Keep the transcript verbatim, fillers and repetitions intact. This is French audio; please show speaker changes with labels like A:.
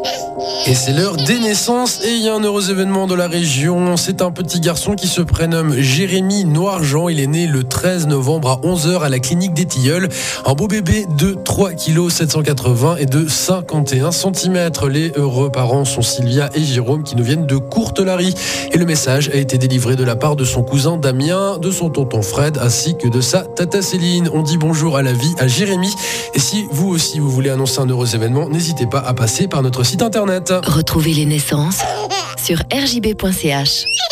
A: Et c'est l'heure des naissances et il y a un heureux événement de la région. C'est un petit garçon qui se prénomme Jérémy Noirjean. Il est né le treize novembre à onze heures à la clinique des Tilleuls. Un beau bébé de trois virgule sept cent quatre-vingts kilos et de cinquante et un centimètres. Les heureux parents sont Sylvia et Jérôme qui nous viennent de Courtelary. Et le message a été délivré de la part de son cousin Damien, de son tonton Fred ainsi que de sa tata Céline. On dit bonjour à la vie à Jérémy. Et si vous aussi vous voulez annoncer un heureux événement, n'hésitez pas à passer par notre site internet.
B: Retrouvez les naissances sur r j b point c h.